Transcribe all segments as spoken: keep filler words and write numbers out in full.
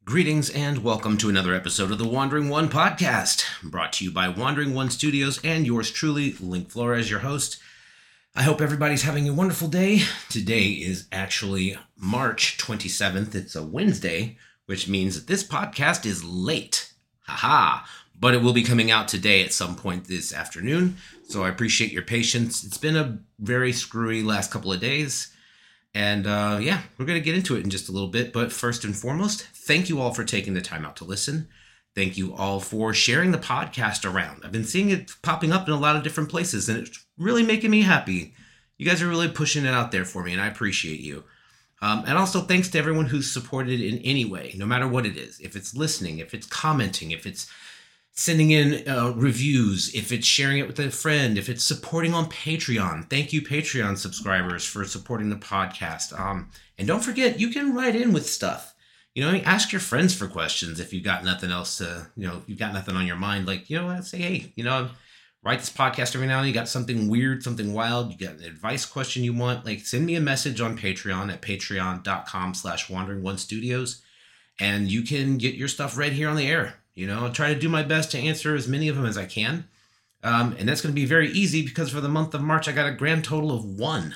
Greetings and welcome to another episode of the Wandering One podcast, brought to you by Wandering One Studios and yours truly, Link Flores, your host. I hope everybody's having a wonderful day. Today is actually March twenty-seventh. It's a Wednesday, which means that this podcast is late. Haha. But it will be coming out today at some point this afternoon, so I appreciate your patience. It's been a very screwy last couple of days. And uh, yeah, we're going to get into it in just a little bit. But first and foremost, thank you all for taking the time out to listen. Thank you all for sharing the podcast around. I've been seeing it popping up in a lot of different places, and it's really making me happy. You guys are really pushing it out there for me, and I appreciate you. Um, and also thanks to everyone who's supported in any way, no matter what it is. If it's listening, if it's commenting, if it's sending in uh, reviews, if it's sharing it with a friend, if it's supporting on Patreon. Thank you, Patreon subscribers, for supporting the podcast. Um, and don't forget, you can write in with stuff. You know, ask your friends for questions if you've got nothing else to, you know, if you've got nothing on your mind. Like, you know what, say, hey, you know, write this podcast every now and then. You got something weird, something wild, you got an advice question you want, like send me a message on Patreon at patreon.com slash wandering one studios. And you can get your stuff read here on the air. You know, I'll try to do my best to answer as many of them as I can. Um, and that's going to be very easy because for the month of March, I got a grand total of one.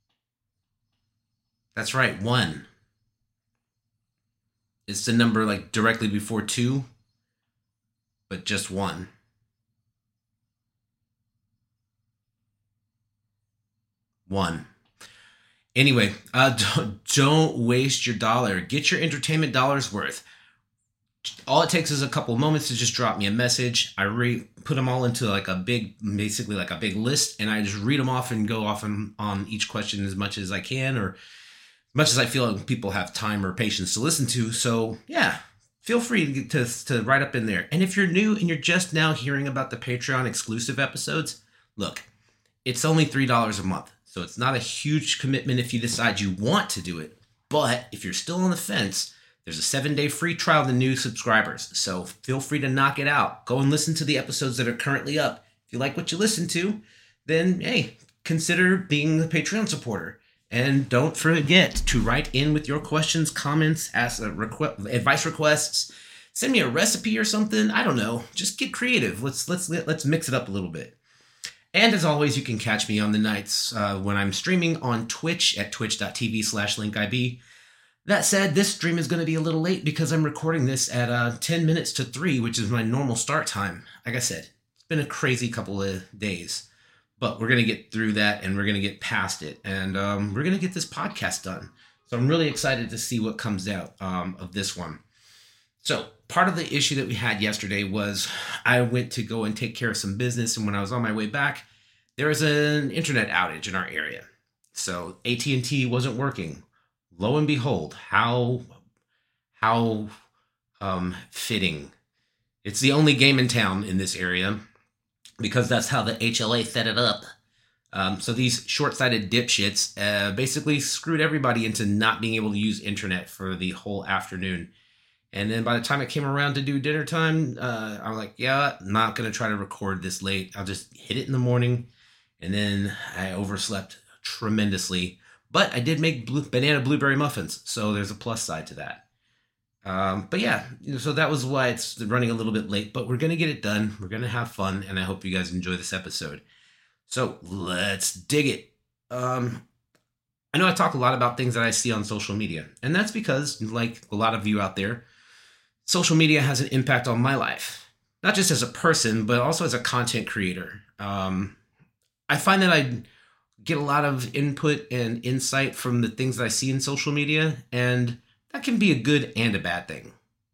That's right, one. It's the number like directly before two, but just one. One. Anyway, uh, don't, don't waste your dollar. Get your entertainment dollars worth. All it takes is a couple of moments to just drop me a message. I re- put them all into like a big, basically like a big list, and I just read them off and go off on, on each question as much as I can, or as much as I feel like people have time or patience to listen to. So yeah, feel free to, get to, to write up in there. And if you're new and you're just now hearing about the Patreon exclusive episodes, look, it's only three dollars a month. So it's not a huge commitment if you decide you want to do it. But if you're still on the fence, there's a seven-day free trial to new subscribers, so feel free to knock it out. Go and listen to the episodes that are currently up. If you like what you listen to, then, hey, consider being a Patreon supporter. And don't forget to write in with your questions, comments, ask a requ- advice requests, send me a recipe or something. I don't know. Just get creative. Let's let's let's mix it up a little bit. And as always, you can catch me on the nights uh, when I'm streaming on Twitch at twitch.tv slash linkib. That said, this stream is going to be a little late because I'm recording this at uh, ten minutes to three, which is my normal start time. Like I said, it's been a crazy couple of days, but we're going to get through that and we're going to get past it. And um, we're going to get this podcast done. So I'm really excited to see what comes out um, of this one. So part of the issue that we had yesterday was I went to go and take care of some business. And when I was on my way back, there was an internet outage in our area. So A T and T wasn't working. Lo and behold, how how um, fitting. It's the only game in town in this area because that's how the H L A set it up. Um, so these short-sighted dipshits uh, basically screwed everybody into not being able to use internet for the whole afternoon. And then by the time it came around to do dinner time, uh, I'm like, yeah, I'm not going to try to record this late. I'll just hit it in the morning. And then I overslept tremendously. But I did make blue, banana blueberry muffins, so there's a plus side to that. Um, but yeah, so that was why it's running a little bit late, but we're going to get it done. We're going to have fun, and I hope you guys enjoy this episode. So let's dig it. Um, I know I talk a lot about things that I see on social media, and that's because, like a lot of you out there, social media has an impact on my life. Not just as a person, but also as a content creator. Um, I find that I get a lot of input and insight from the things that I see in social media, and that can be a good and a bad thing.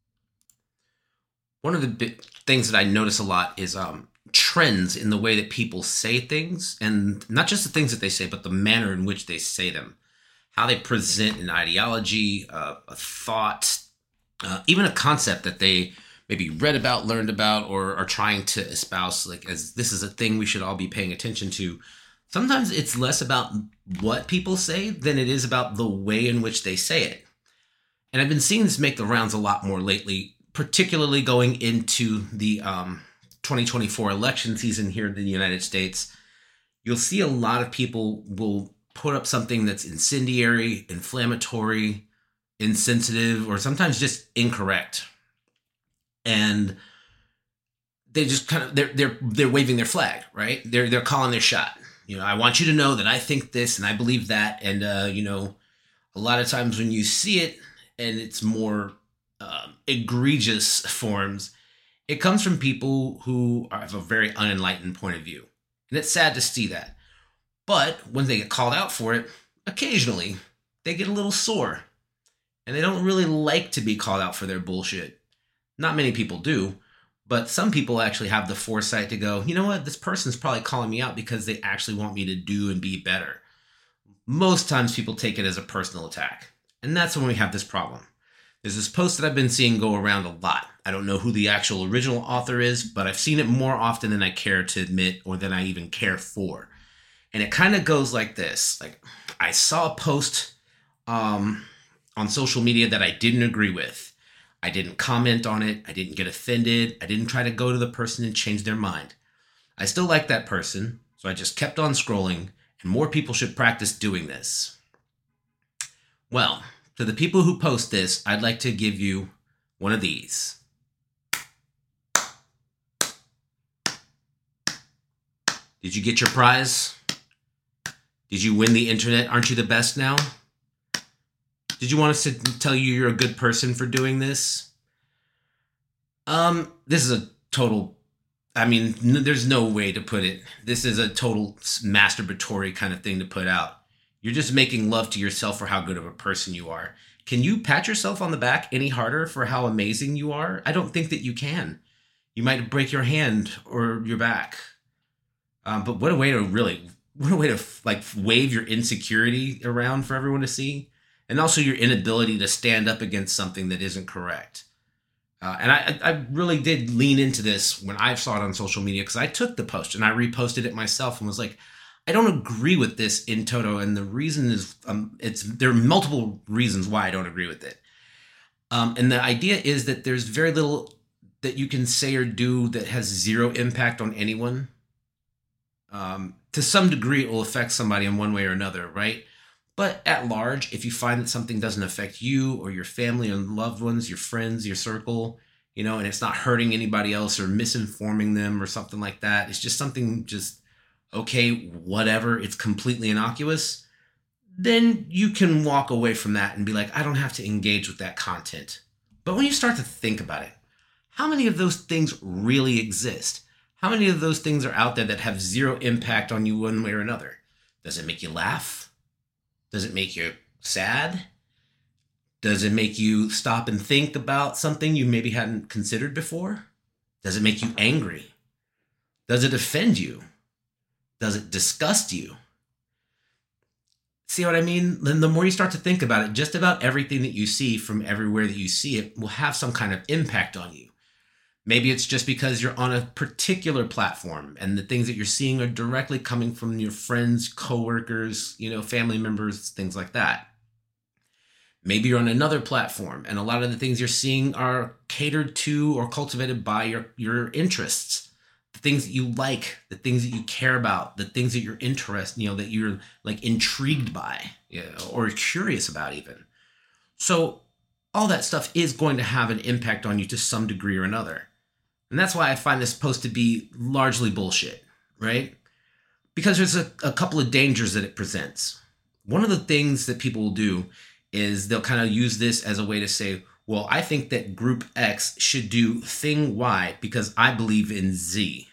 One of the big things that I notice a lot is um, trends in the way that people say things, and not just the things that they say, but the manner in which they say them. How they present an ideology, uh, a thought, uh, even a concept that they maybe read about, learned about, or are trying to espouse, like as this is a thing we should all be paying attention to. Sometimes it's less about what people say than it is about the way in which they say it. And I've been seeing this make the rounds a lot more lately, particularly going into the um, twenty twenty-four election season here in the United States. You'll see a lot of people will put up something that's incendiary, inflammatory, insensitive, or sometimes just incorrect. And they just kind of they're they're they're waving their flag, right? They're they're calling their shot. You know, I want you to know that I think this and I believe that. And uh, you know, a lot of times when you see it and it's more um, egregious forms, it comes from people who are, have a very unenlightened point of view. And it's sad to see that. But when they get called out for it, occasionally they get a little sore. And they don't really like to be called out for their bullshit. Not many people do. But some people actually have the foresight to go, you know what, this person's probably calling me out because they actually want me to do and be better. Most times people take it as a personal attack. And that's when we have this problem. There's this post that I've been seeing go around a lot. I don't know who the actual original author is, but I've seen it more often than I care to admit or than I even care for. And it kind of goes like this. Like, I saw a post um, on social media that I didn't agree with. I didn't comment on it. I didn't get offended. I didn't try to go to the person and change their mind. I still like that person, so I just kept on scrolling, and more people should practice doing this. Well, to the people who post this, I'd like to give you one of these. Did you get your prize? Did you win the internet? Aren't you the best now? Did you want us to tell you you're a good person for doing this? Um, this is a total, I mean, n- there's no way to put it. This is a total masturbatory kind of thing to put out. You're just making love to yourself for how good of a person you are. Can you pat yourself on the back any harder for how amazing you are? I don't think that you can. You might break your hand or your back. Um, but what a way to really, what a way to like wave your insecurity around for everyone to see. And also your inability to stand up against something that isn't correct. Uh, and I, I really did lean into this when I saw it on social media, because I took the post and I reposted it myself and was like, I don't agree with this in toto. And the reason is, um, it's there are multiple reasons why I don't agree with it. Um, and the idea is that there's very little that you can say or do that has zero impact on anyone. Um, to some degree, it will affect somebody in one way or another, right? But at large, if you find that something doesn't affect you or your family and loved ones, your friends, your circle, you know, and it's not hurting anybody else or misinforming them or something like that, it's just something just, okay, whatever, it's completely innocuous, then you can walk away from that and be like, I don't have to engage with that content. But when you start to think about it, how many of those things really exist? How many of those things are out there that have zero impact on you one way or another? Does it make you laugh? Does it make you sad? Does it make you stop and think about something you maybe hadn't considered before? Does it make you angry? Does it offend you? Does it disgust you? See what I mean? Then the more you start to think about it, just about everything that you see from everywhere that you see it will have some kind of impact on you. Maybe it's just because you're on a particular platform and the things that you're seeing are directly coming from your friends, coworkers, you know, family members, things like that. Maybe you're on another platform and a lot of the things you're seeing are catered to or cultivated by your, your interests, the things that you like, the things that you care about, the things that you're interested, you know, that you're like intrigued by, you know, or curious about even. So all that stuff is going to have an impact on you to some degree or another. And that's why I find this post to be largely bullshit, right? Because there's a, a couple of dangers that it presents. One of the things that people will do is they'll kind of use this as a way to say, well, I think that group X should do thing Y because I believe in Z.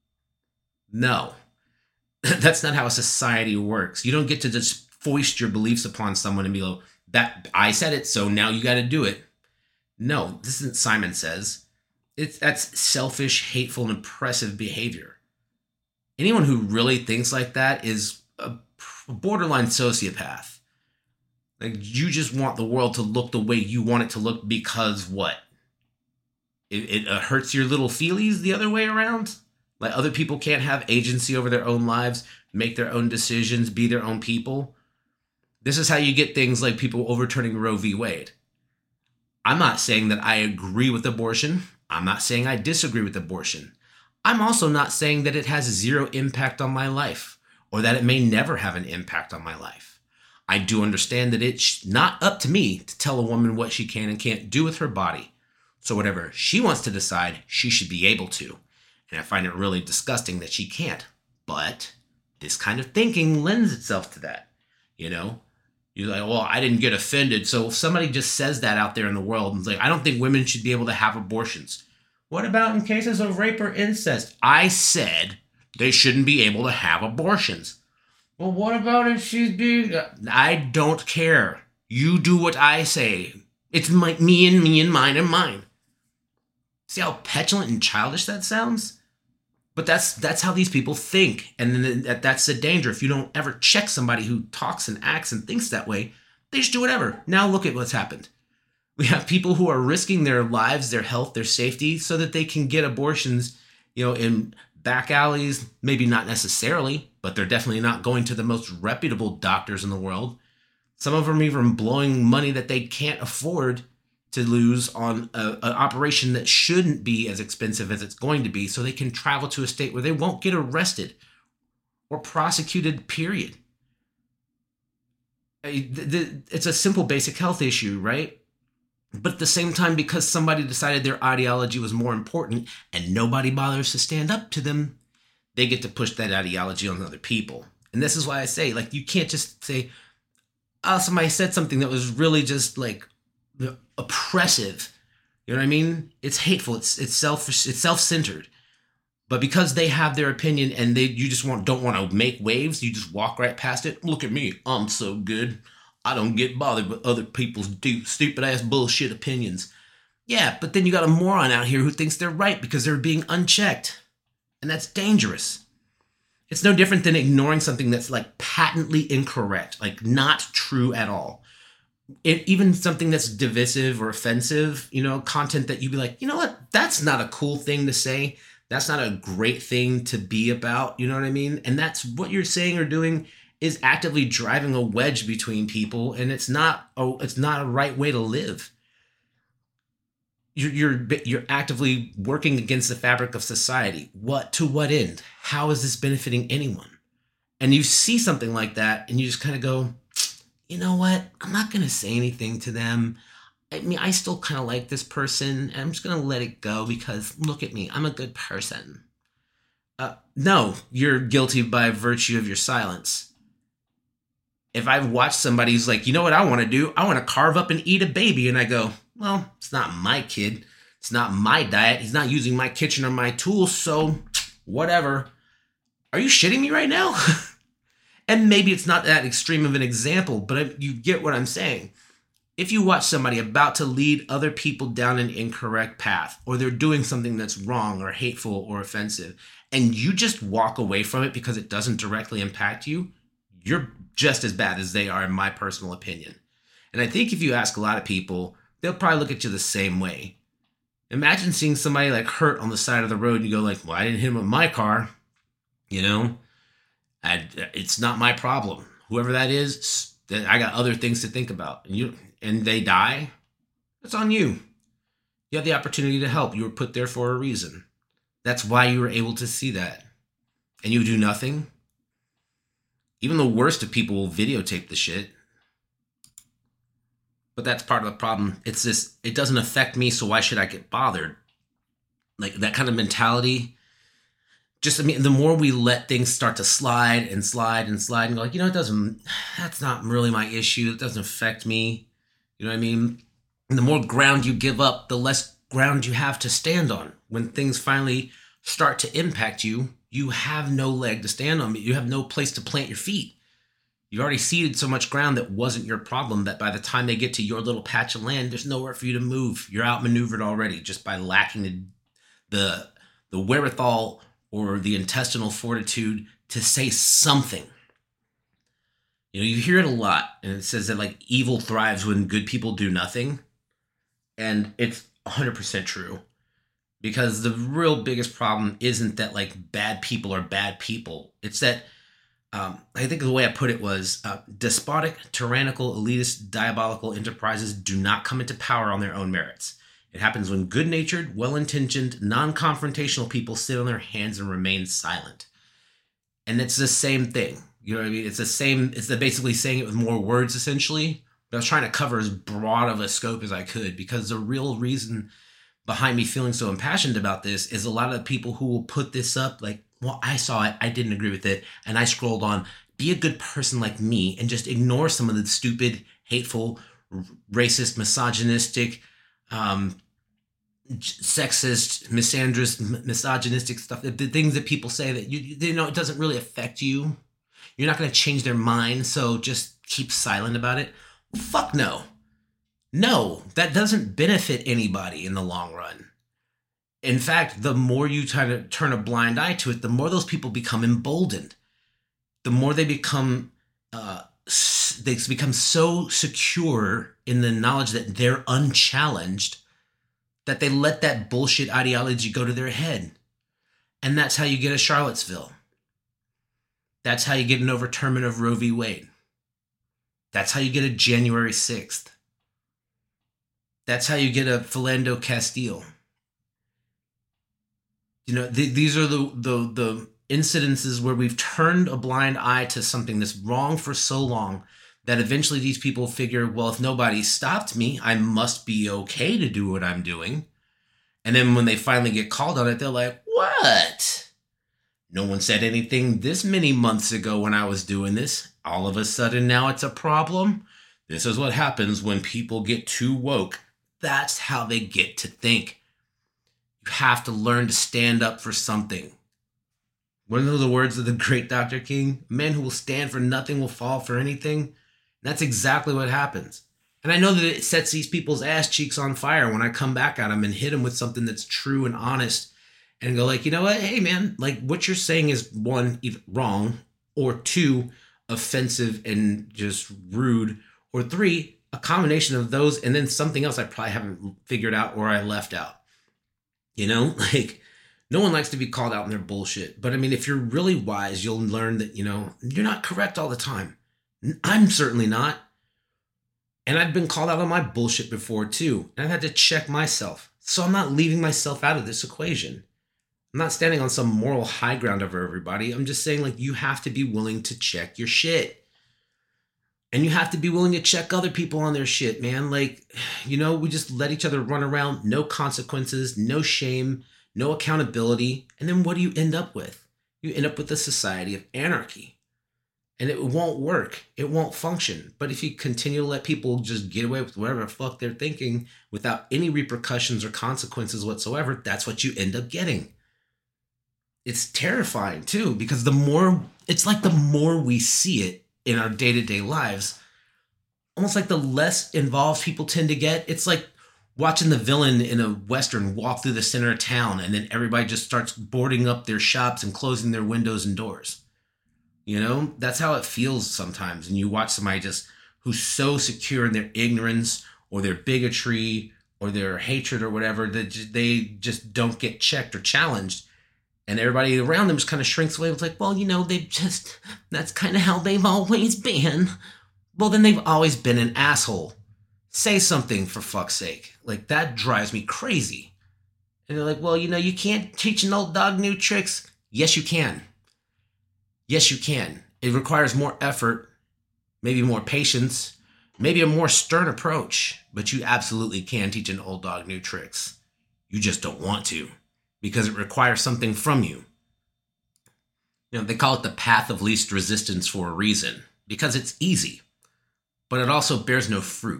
No, that's not how a society works. You don't get to just foist your beliefs upon someone and be like, that I said it, so now you got to do it. No, this isn't Simon Says. It's that's selfish, hateful, and oppressive behavior. Anyone who really thinks like that is a borderline sociopath. Like, you just want the world to look the way you want it to look because what? It, it uh, hurts your little feelies the other way around? Like, other people can't have agency over their own lives, make their own decisions, be their own people. This is how you get things like people overturning Roe v. Wade. I'm not saying that I agree with abortion. I'm not saying I disagree with abortion. I'm also not saying that it has zero impact on my life or that it may never have an impact on my life. I do understand that it's not up to me to tell a woman what she can and can't do with her body. So whatever she wants to decide, she should be able to. And I find it really disgusting that she can't. But this kind of thinking lends itself to that. You know, you're like, well, I didn't get offended. So if somebody just says that out there in the world and is like, I don't think women should be able to have abortions. What about in cases of rape or incest? I said they shouldn't be able to have abortions. Well, what about if she's being... I don't care. You do what I say. It's my, me and me and mine and mine. See how petulant and childish that sounds? But that's that's how these people think. And then that, that's the danger. If you don't ever check somebody who talks and acts and thinks that way, they just do whatever. Now look at what's happened. We have people who are risking their lives, their health, their safety, so that they can get abortions, you know, in back alleys. Maybe not necessarily, but they're definitely not going to the most reputable doctors in the world. Some of them even blowing money that they can't afford to lose on a, an operation that shouldn't be as expensive as it's going to be, so they can travel to a state where they won't get arrested or prosecuted, period. It's a simple basic health issue, right? But at the same time, because somebody decided their ideology was more important and nobody bothers to stand up to them, they get to push that ideology on other people. And this is why I say, like, you can't just say, oh, somebody said something that was really just like oppressive. You know what I mean? It's hateful. It's it's self it's self-centered. But because they have their opinion and they you just want don't want to make waves, you just walk right past it. Look at me. I'm so good. I don't get bothered with other people's stupid ass bullshit opinions. Yeah, but then you got a moron out here who thinks they're right because they're being unchecked. And that's dangerous. It's no different than ignoring something that's like patently incorrect, like not true at all. It, even something that's divisive or offensive, you know, content that you'd be like, you know what, that's not a cool thing to say. That's not a great thing to be about. You know what I mean? And that's what you're saying or doing is actively driving a wedge between people. And it's not, oh, it's not a right way to live. You're, you're, you're actively working against the fabric of society. What, to what end? How is this benefiting anyone? And you see something like that and you just kind of go, you know what? I'm not going to say anything to them. I mean, I still kind of like this person, and I'm just going to let it go because look at me. I'm a good person. Uh, no, you're guilty by virtue of your silence. If I've watched somebody who's like, you know what I want to do? I want to carve up and eat a baby. And I go, well, it's not my kid. It's not my diet. He's not using my kitchen or my tools. So whatever. Are you shitting me right now? And maybe it's not that extreme of an example, but you get what I'm saying. If you watch somebody about to lead other people down an incorrect path, or they're doing something that's wrong or hateful or offensive, and you just walk away from it because it doesn't directly impact you, you're just as bad as they are, in my personal opinion. And I think if you ask a lot of people, they'll probably look at you the same way. Imagine seeing somebody like hurt on the side of the road and you go like, well, I didn't hit him with my car, you know? I, it's not my problem. Whoever that is, I got other things to think about. And you and they die, it's on you. You had the opportunity to help. You were put there for a reason. That's why you were able to see that. And you do nothing. Even the worst of people will videotape the shit. But that's part of the problem. It's this, it doesn't affect me, so why should I get bothered? Like that kind of mentality. Just, I mean, the more we let things start to slide and slide and slide and go like, you know, it doesn't, that's not really my issue. It doesn't affect me. You know what I mean? And the more ground you give up, the less ground you have to stand on. When things finally start to impact you, you have no leg to stand on. You have no place to plant your feet. You already ceded so much ground that wasn't your problem that by the time they get to your little patch of land, there's nowhere for you to move. You're outmaneuvered already just by lacking the the, the wherewithal or the intestinal fortitude to say something. You know, you hear it a lot, and it says that like evil thrives when good people do nothing. And it's one hundred percent true. Because the real biggest problem isn't that like bad people are bad people. It's that, um, I think the way I put it was, uh, despotic, tyrannical, elitist, diabolical enterprises do not come into power on their own merits. It happens when good-natured, well-intentioned, non-confrontational people sit on their hands and remain silent. And it's the same thing. You know what I mean? It's the same. It's the basically saying it with more words, essentially. But I was trying to cover as broad of a scope as I could, because the real reason behind me feeling so impassioned about this is a lot of the people who will put this up like, well, I saw it, I didn't agree with it, and I scrolled on. Be a good person like me and just ignore some of the stupid, hateful, racist, misogynistic, um, sexist, misandrous, misogynistic stuff. The, the things that people say that you, you know, it doesn't really affect you. You're not going to change their mind, so just keep silent about it. Fuck no. No, that doesn't benefit anybody in the long run. In fact, the more you try to turn a blind eye to it, the more those people become emboldened. The more they become, uh, they become so secure in the knowledge that they're unchallenged that they let that bullshit ideology go to their head. And that's how you get a Charlottesville. That's how you get an overturnment of Roe v. Wade. That's how you get a January sixth. That's how you get a Philando Castile. You know, th- these are the, the the incidences where we've turned a blind eye to something that's wrong for so long that eventually these people figure, well, if nobody stopped me, I must be okay to do what I'm doing. And then when they finally get called on it, they're like, what? No one said anything this many months ago when I was doing this. All of a sudden now it's a problem. This is what happens when people get too woke. That's how they get to think. You have to learn to stand up for something. One of the words of the great Doctor King, a man who will stand for nothing will fall for anything. That's exactly what happens. And I know that it sets these people's ass cheeks on fire when I come back at them and hit them with something that's true and honest and go like, you know what? Hey, man, like what you're saying is one, either wrong, or two, offensive and just rude, or three, a combination of those and then something else I probably haven't figured out or I left out. You know, like no one likes to be called out on their bullshit. But I mean, if you're really wise, you'll learn that, you know, you're not correct all the time. I'm certainly not. And I've been called out on my bullshit before too. And I've had to check myself. So I'm not leaving myself out of this equation. I'm not standing on some moral high ground over everybody. I'm just saying, like, you have to be willing to check your shit. And you have to be willing to check other people on their shit, man. Like, you know, we just let each other run around, no consequences, no shame, no accountability. And then what do you end up with? You end up with a society of anarchy. And it won't work. It won't function. But if you continue to let people just get away with whatever the fuck they're thinking without any repercussions or consequences whatsoever, that's what you end up getting. It's terrifying too, because the more, it's like the more we see it in our day-to-day lives, almost like the less involved people tend to get. It's like watching the villain in a Western walk through the center of town and then everybody just starts boarding up their shops and closing their windows and doors. You know, that's how it feels sometimes. And you watch somebody just who's so secure in their ignorance or their bigotry or their hatred or whatever that they just don't get checked or challenged. And everybody around them just kind of shrinks away. It's like, well, you know, they just, that's kind of how they've always been. Well, then they've always been an asshole. Say something, for fuck's sake. Like, that drives me crazy. And they're like, well, you know, you can't teach an old dog new tricks. Yes, you can. Yes, you can. It requires more effort, maybe more patience, maybe a more stern approach, but you absolutely can teach an old dog new tricks. You just don't want to, because it requires something from you. You know, they call it the path of least resistance for a reason, because it's easy, but it also bears no fruit.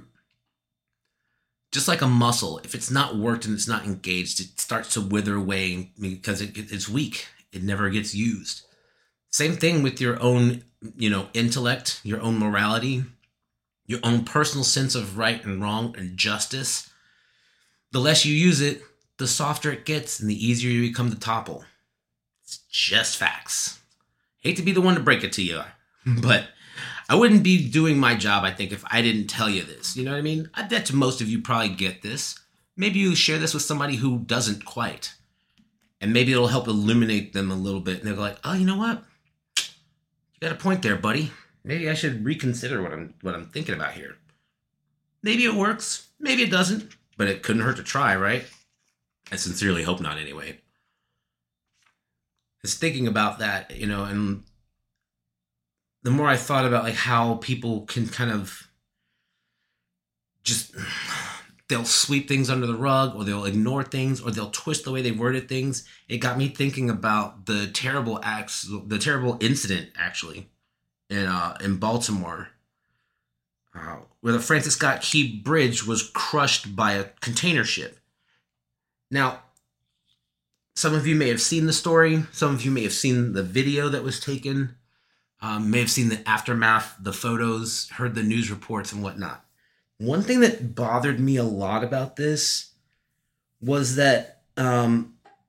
Just like a muscle, if it's not worked and it's not engaged, it starts to wither away because it, it's weak. It never gets used. Same thing with your own, you know, intellect, your own morality, your own personal sense of right and wrong and justice. The less you use it, the softer it gets and the easier you become to topple. It's just facts. Hate to be the one to break it to you, but I wouldn't be doing my job, I think, if I didn't tell you this. You know what I mean? I bet most of you probably get this. Maybe you share this with somebody who doesn't quite. And maybe it'll help illuminate them a little bit. And they're like, oh, you know what? You got a point there, buddy. Maybe I should reconsider what I'm what I'm thinking about here. Maybe it works. Maybe it doesn't. But it couldn't hurt to try, right? I sincerely hope not, anyway. Just thinking about that, you know, and the more I thought about like how people can kind of just, they'll sweep things under the rug, or they'll ignore things, or they'll twist the way they worded things. It got me thinking about the terrible acts, the terrible incident actually in uh, in Baltimore, uh, where the Francis Scott Key Bridge was crushed by a container ship. Now, some of you may have seen the story. Some of you may have seen the video that was taken, um, may have seen the aftermath, the photos, heard the news reports and whatnot. One thing that bothered me a lot about this was that um,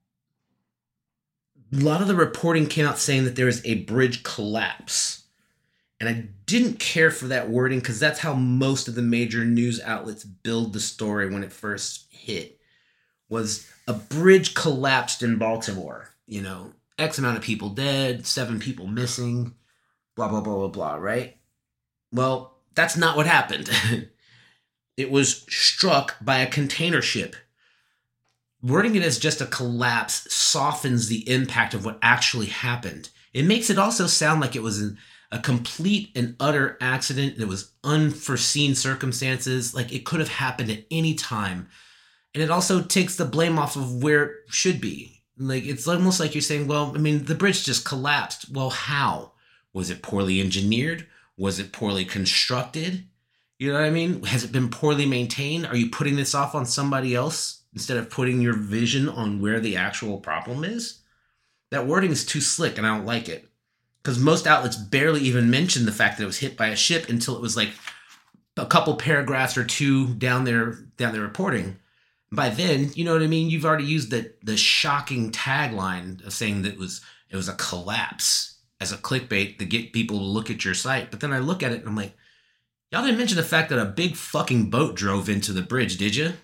a lot of the reporting came out saying that there was a bridge collapse. And I didn't care for that wording because that's how most of the major news outlets build the story when it first hit. Was a bridge collapsed in Baltimore. You know, X amount of people dead, seven people missing, blah, blah, blah, blah, blah, right? Well, that's not what happened. It was struck by a container ship. Wording it as just a collapse softens the impact of what actually happened. It makes it also sound like it was an, a complete and utter accident. It was unforeseen circumstances. Like it could have happened at any time. And it also takes the blame off of where it should be. Like it's almost like you're saying, well, I mean, the bridge just collapsed. Well, how? Was it poorly engineered? Was it poorly constructed? You know what I mean? Has it been poorly maintained? Are you putting this off on somebody else instead of putting your vision on where the actual problem is? That wording is too slick and I don't like it. Because most outlets barely even mention the fact that it was hit by a ship until it was like a couple paragraphs or two down their down their reporting. By then, you know what I mean? You've already used the the shocking tagline of saying that it was it was a collapse as a clickbait to get people to look at your site. But then I look at it and I'm like, y'all didn't mention the fact that a big fucking boat drove into the bridge, did you?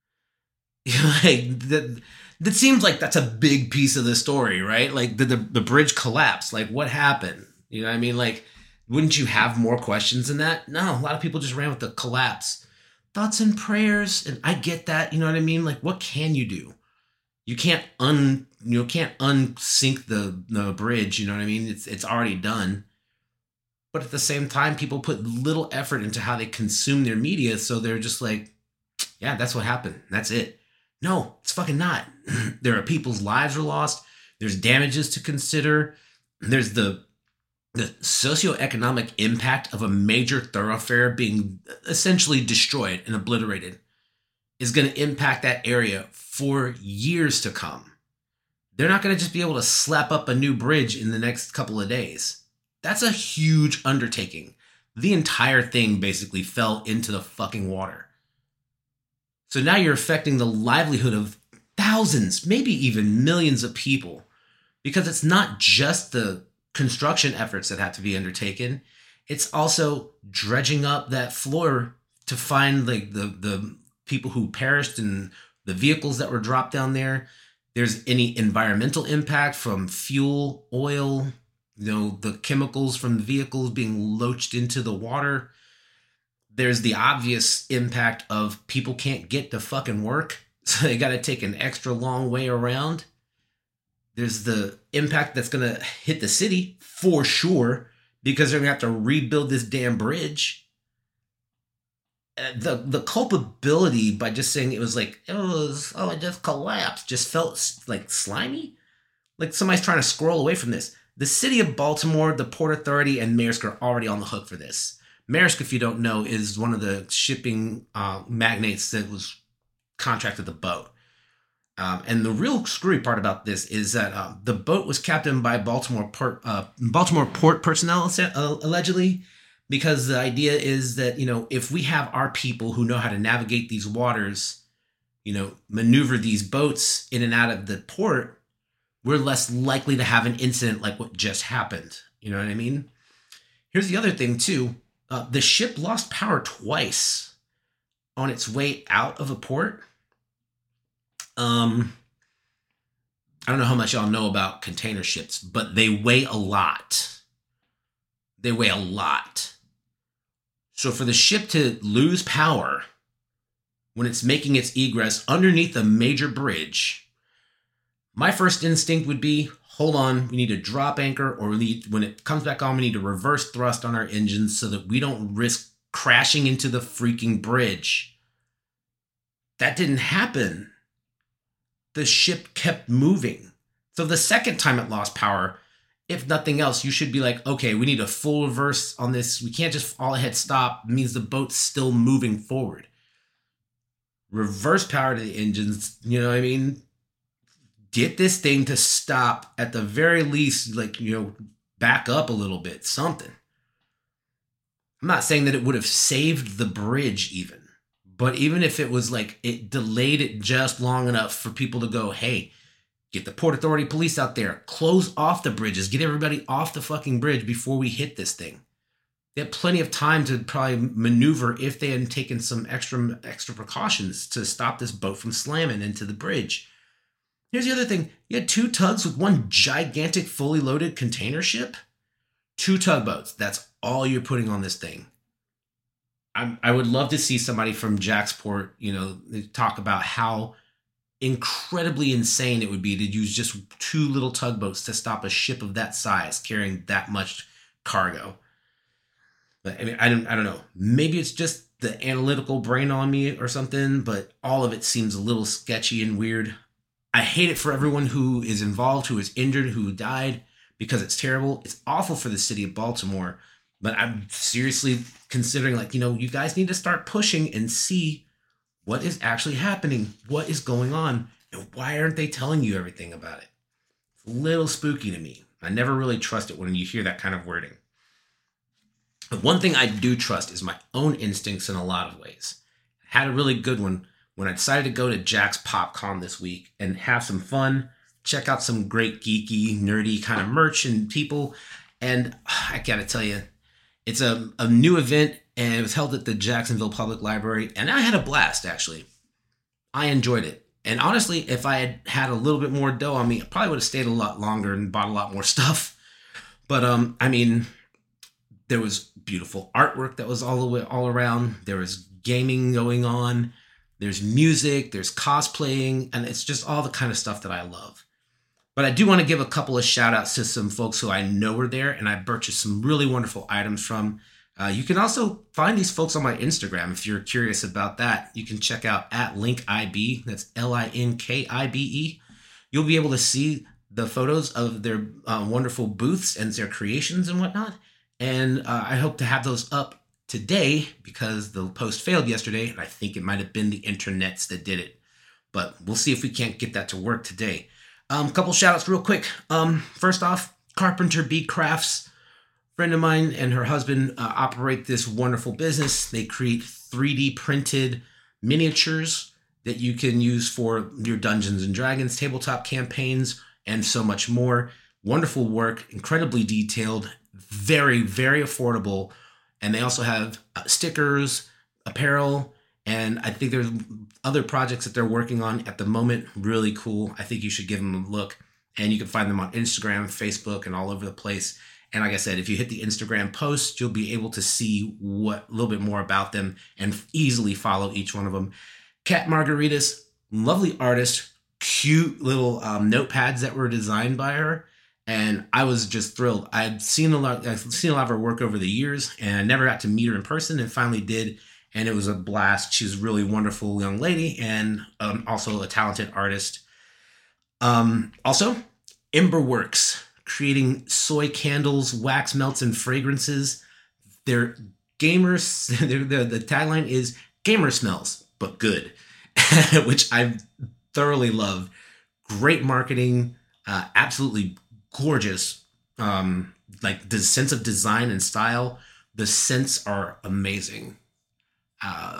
Like that, that seems like that's a big piece of the story, right? Like the, the the bridge collapsed. Like what happened? You know what I mean? Like, wouldn't you have more questions than that? No, a lot of people just ran with the collapse. Thoughts and prayers, and I get that. You know what I mean? Like, what can you do? You can't un you know can't unsink the the bridge. You know what I mean? It's it's already done. But at the same time, people put little effort into how they consume their media. So they're just like, yeah, that's what happened. That's it. No, it's fucking not. There are people's lives are lost. There's damages to consider. There's the, the socioeconomic impact of a major thoroughfare being essentially destroyed and obliterated is going to impact that area for years to come. They're not going to just be able to slap up a new bridge in the next couple of days. That's a huge undertaking. The entire thing basically fell into the fucking water. So now you're affecting the livelihood of thousands, maybe even millions of people, because it's not just the construction efforts that have to be undertaken. It's also dredging up that floor to find like the, the people who perished and the vehicles that were dropped down there. There's any environmental impact from fuel, oil, you know, the chemicals from the vehicles being loached into the water. There's the obvious impact of people can't get to fucking work, so they got to take an extra long way around. There's the impact that's going to hit the city for sure, because they're going to have to rebuild this damn bridge. The the culpability by just saying it was like, it was, oh, it just collapsed, just felt like slimy. Like somebody's trying to scroll away from this. The city of Baltimore, the Port Authority, and Maersk are already on the hook for this. Maersk, if you don't know, is one of the shipping uh, magnates that was contracted the boat. Um, and the real screwy part about this is that uh, the boat was captained by Baltimore Port, uh, Baltimore Port personnel, uh, allegedly, because the idea is that, you know, if we have our people who know how to navigate these waters, you know, maneuver these boats in and out of the port, we're less likely to have an incident like what just happened. You know what I mean? Here's the other thing, too. Uh, the ship lost power twice on its way out of a port. Um, I don't know how much y'all know about container ships, but they weigh a lot. They weigh a lot. So for the ship to lose power when it's making its egress underneath a major bridge, my first instinct would be, hold on, we need to drop anchor, or we need, when it comes back on, we need to reverse thrust on our engines so that we don't risk crashing into the freaking bridge. That didn't happen. The ship kept moving. So the second time it lost power, if nothing else, you should be like, okay, we need a full reverse on this. We can't just all ahead stop. It means the boat's still moving forward. Reverse power to the engines, you know what I mean? Get this thing to stop at the very least, like, you know, back up a little bit, something. I'm not saying that it would have saved the bridge even, but even if it was like, it delayed it just long enough for people to go, hey, get the Port Authority police out there, close off the bridges, get everybody off the fucking bridge before we hit this thing. They had plenty of time to probably maneuver if they hadn't taken some extra extra precautions to stop this boat from slamming into the bridge. Here's the other thing. You had two tugs with one gigantic fully loaded container ship. Two tugboats. That's all you're putting on this thing. I, I would love to see somebody from Jacksport, you know, talk about how incredibly insane it would be to use just two little tugboats to stop a ship of that size carrying that much cargo. But I mean, I don't, I don't know. Maybe it's just the analytical brain on me or something, but all of it seems a little sketchy and weird. I hate it for everyone who is involved, who is injured, who died, because it's terrible. It's awful for the city of Baltimore, but I'm seriously considering, like, you know, you guys need to start pushing and see what is actually happening, what is going on, and why aren't they telling you everything about it? It's a little spooky to me. I never really trust it when you hear that kind of wording. But one thing I do trust is my own instincts in a lot of ways. I had a really good one when I decided to go to Jack's PopCon this week and have some fun, check out some great geeky, nerdy kind of merch and people. And I gotta tell you, it's a, a new event, and it was held at the Jacksonville Public Library, and I had a blast, actually. I enjoyed it. And honestly, if I had had a little bit more dough on me, I probably would have stayed a lot longer and bought a lot more stuff. But, um, I mean, there was beautiful artwork that was all the way, all around. There was gaming going on. There's music, there's cosplaying, and it's just all the kind of stuff that I love. But I do want to give a couple of shout outs to some folks who I know were there and I purchased some really wonderful items from. Uh, you can also find these folks on my Instagram if you're curious about that. You can check out at LinkIB, that's L I N K I B E. You'll be able to see the photos of their uh, wonderful booths and their creations and whatnot. And uh, I hope to have those up today because the post failed yesterday, and I think it might have been the internets that did it. But we'll see if we can't get that to work today. A um, couple shout outs real quick. Um, first off, Carpenter Bee Crafts. Friend of mine and her husband uh, operate this wonderful business. They create three D printed miniatures that you can use for your Dungeons and Dragons tabletop campaigns and so much more. Wonderful work, incredibly detailed, very, very affordable. And they also have uh, stickers, apparel, and I think there's other projects that they're working on at the moment. Really cool. I think you should give them a look. And you can find them on Instagram, Facebook, and all over the place. And like I said, if you hit the Instagram post, you'll be able to see what a little bit more about them and easily follow each one of them. Cat Margaritas, lovely artist, cute little um, notepads that were designed by her. And I was just thrilled. I'd seen a lot, I've seen a lot of her work over the years, and I never got to meet her in person, and finally did. And it was a blast. She's a really wonderful young lady, and um, also a talented artist. Um, also, Ember Works, creating soy candles, wax melts, and fragrances. They're gamers. They're, they're, the tagline is "Gamer smells, but good," which I thoroughly love. Great marketing, uh, absolutely gorgeous. Um, like the sense of design and style, the scents are amazing. Uh,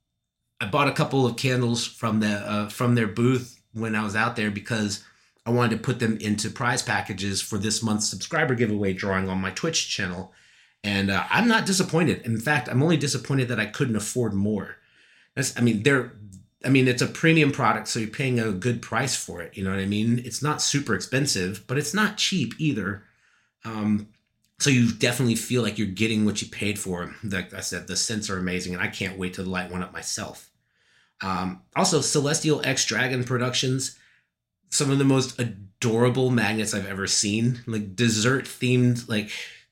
I bought a couple of candles from the uh, from their booth when I was out there because I wanted to put them into prize packages for this month's subscriber giveaway drawing on my Twitch channel. And uh, I'm not disappointed. In fact, I'm only disappointed that I couldn't afford more. That's, I mean, they're, I mean, it's a premium product, so you're paying a good price for it. You know what I mean? It's not super expensive, but it's not cheap either. Um, so you definitely feel like you're getting what you paid for. Like I said, the scents are amazing, and I can't wait to light one up myself. Um, also, Celestial X Dragon Productions. some of the most adorable magnets I've ever seen. Like dessert themed, like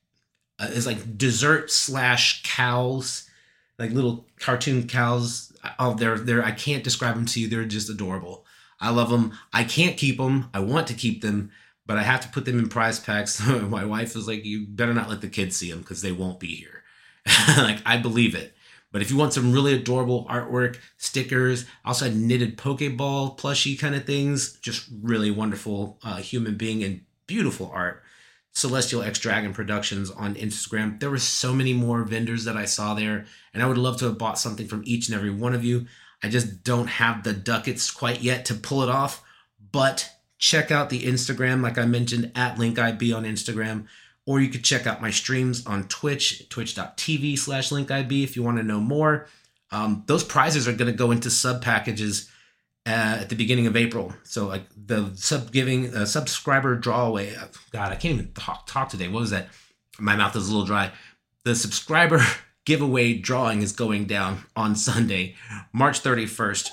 uh, it's like dessert slash cows, like little cartoon cows. Oh, they're they're I can't describe them to you. They're just adorable. I love them. I can't keep them. I want to keep them, but I have to put them in prize packs. My wife was like, "You better not let the kids see them because they won't be here." Like I believe it. But if you want some really adorable artwork, stickers, I also had knitted Pokeball plushie kind of things, just really wonderful uh, human being and beautiful art. Celestial X Dragon Productions on Instagram. There were so many more vendors that I saw there, and I would love to have bought something from each and every one of you. I just don't have the ducats quite yet to pull it off, but check out the Instagram, like I mentioned, at LinkIB on Instagram, or you could check out my streams on Twitch, twitch.tv slash LinkIB if you want to know more. Um, those prizes are going to go into sub packages uh, at the beginning of April. So like the sub giving uh, subscriber drawaway. God, I can't even talk, talk today. What was that? My mouth is a little dry. The subscriber giveaway drawing is going down on Sunday, March thirty-first.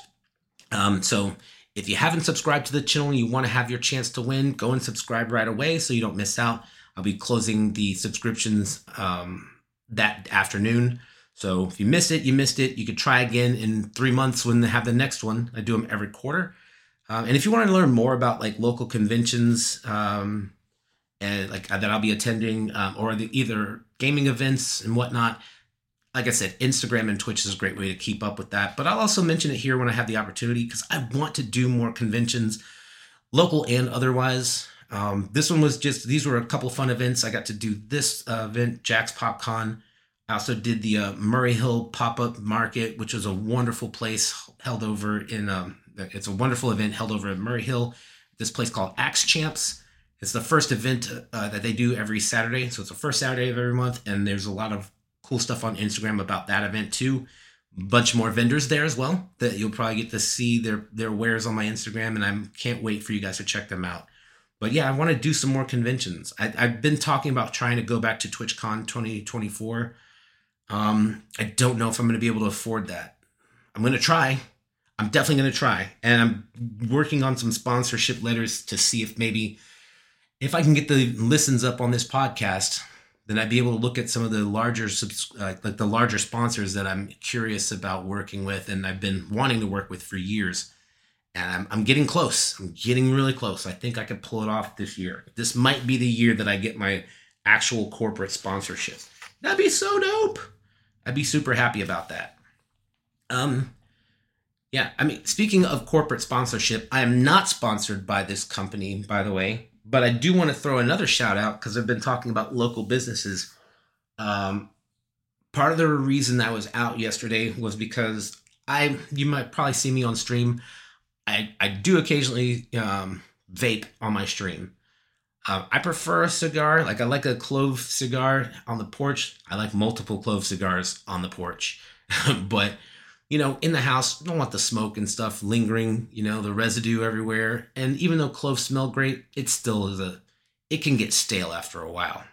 Um, so if you haven't subscribed to the channel and you want to have your chance to win, go and subscribe right away so you don't miss out. I'll be closing the subscriptions um, that afternoon. So if you missed it, you missed it. You could try again in three months when they have the next one. I do them every quarter. Um, and if you want to learn more about like local conventions um, and like that I'll be attending um, or the, either gaming events and whatnot, like I said, Instagram and Twitch is a great way to keep up with that. But I'll also mention it here when I have the opportunity because I want to do more conventions, local and otherwise. Um, this one was just, these were a couple fun events. I got to do this uh, event, Jack's PopCon. I also did the uh, Murray Hill Pop-Up Market, which was a wonderful place held over in, um, it's a wonderful event held over in Murray Hill, this place called Axe Champs. It's the first event uh, that they do every Saturday. So it's the first Saturday of every month. And there's a lot of cool stuff on Instagram about that event too. A bunch more vendors there as well that you'll probably get to see their, their wares on my Instagram. And I can't wait for you guys to check them out. But yeah, I want to do some more conventions. I, I've been talking about trying to go back to TwitchCon twenty twenty-four. Um, I don't know if I'm going to be able to afford that. I'm going to try. I'm definitely going to try. And I'm working on some sponsorship letters to see if maybe if I can get the listens up on this podcast, then I'd be able to look at some of the larger subs- uh, like the larger sponsors that I'm curious about working with and I've been wanting to work with for years. And I'm, I'm getting close. I'm getting really close. I think I could pull it off this year. This might be the year that I get my actual corporate sponsorship. That'd be so dope. I'd be super happy about that. Um, yeah, I mean, speaking of corporate sponsorship, I am not sponsored by this company, by the way, but I do want to throw another shout out because I've been talking about local businesses. Um, part of the reason I was out yesterday was because I, you might probably see me on stream. I, I do occasionally um, vape on my stream. Uh, I prefer a cigar. Like I like a clove cigar on the porch. I like multiple clove cigars on the porch. But, you know, in the house, I don't want the smoke and stuff lingering, you know, the residue everywhere. And even though cloves smell great, it still is a, it can get stale after a while.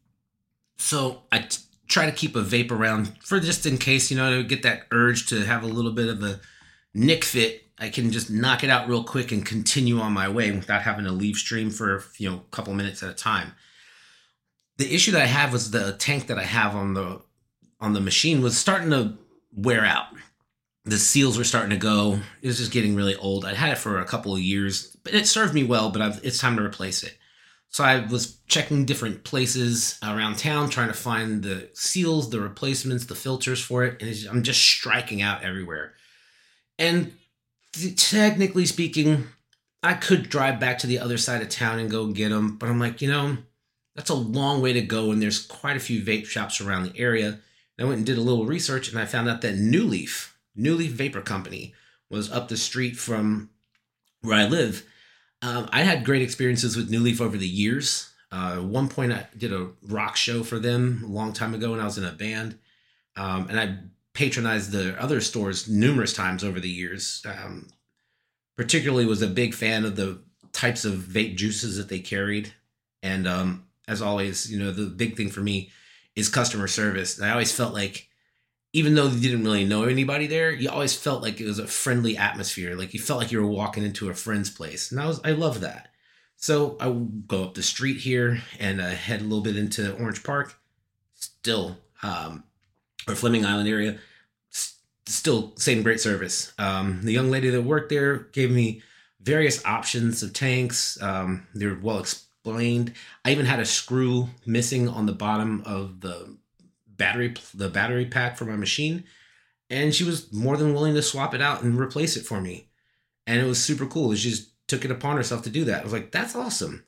So I t- try to keep a vape around for just in case, you know, to get that urge to have a little bit of a nick fit. I can just knock it out real quick and continue on my way without having to leave stream for, you know, a couple minutes at a time. The issue that I have was the tank that I have on the on the machine was starting to wear out. The seals were starting to go. It was just getting really old. I'd had it for a couple of years, but it served me well, but I've, it's time to replace it. So I was checking different places around town, trying to find the seals, the replacements, the filters for it, and it's, I'm just striking out everywhere. And technically speaking, I could drive back to the other side of town and go get them, but I'm like, you know, that's a long way to go, and there's quite a few vape shops around the area. And I went and did a little research, and I found out that New Leaf, New Leaf Vapor Company, was up the street from where I live. Um, I had great experiences with New Leaf over the years. Uh, at one point, I did a rock show for them a long time ago when I was in a band, um, and I patronized the other stores numerous times over the years. Um, particularly was a big fan of the types of vape juices that they carried. And um, as always, you know, the big thing for me is customer service. I always felt like even though you didn't really know anybody there, you always felt like it was a friendly atmosphere. Like you felt like you were walking into a friend's place. And I was, I love that. So I would go up the street here and uh, head a little bit into Orange Park. Still, um, or Fleming Island area. S- still same great service. Um, the young lady that worked there gave me various options of tanks. Um, they were well explained. I even had a screw missing on the bottom of the battery the battery pack for my machine, and she was more than willing to swap it out and replace it for me. And it was super cool. She just took it upon herself to do that. I was like, that's awesome.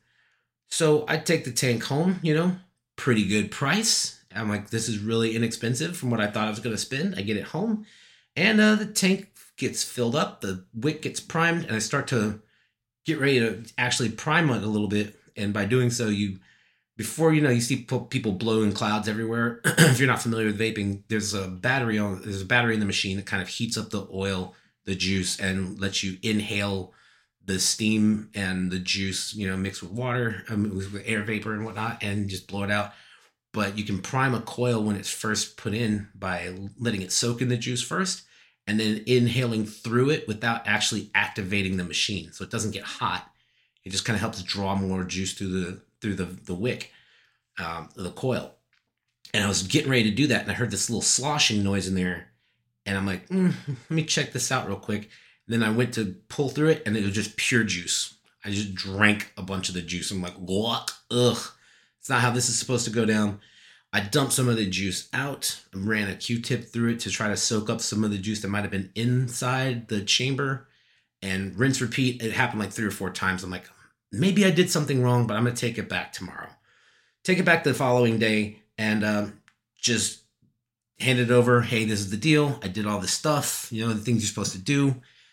So I take the tank home, you know, pretty good price. I'm like, this is really inexpensive from what I thought I was going to spend. I get it home, and uh, the tank gets filled up, the wick gets primed, and I start to get ready to actually prime it a little bit. And by doing so, you Before you know, you see people blowing clouds everywhere. If you're not familiar with vaping, there's a battery on. There's a battery in the machine that kind of heats up the oil, the juice, and lets you inhale the steam and the juice. You know, mixed with water, um, with air vapor and whatnot, and just blow it out. But you can prime a coil when it's first put in by letting it soak in the juice first, and then inhaling through it without actually activating the machine, so it doesn't get hot. It just kind of helps draw more juice through the through the, the wick, um, the coil. And I was getting ready to do that, and I heard this little sloshing noise in there. And I'm like, mm, let me check this out real quick. And then I went to pull through it, and it was just pure juice. I just drank a bunch of the juice. I'm like, what? Ugh. It's not how this is supposed to go down. I dumped some of the juice out and ran a Q-tip through it to try to soak up some of the juice that might have been inside the chamber. And rinse, repeat. It happened like three or four times. I'm like, maybe I did something wrong, but I'm going to take it back tomorrow. Take it back the following day and um, just hand it over. Hey, this is the deal. I did all this stuff, you know, the things you're supposed to do.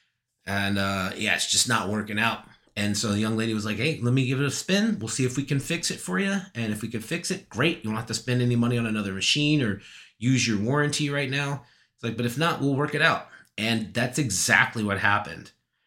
And uh, yeah, it's just not working out. And so the young lady was like, hey, let me give it a spin. We'll see if we can fix it for you. And if we can fix it, great. You don't have to spend any money on another machine or use your warranty right now. It's like, but if not, we'll work it out. And that's exactly what happened.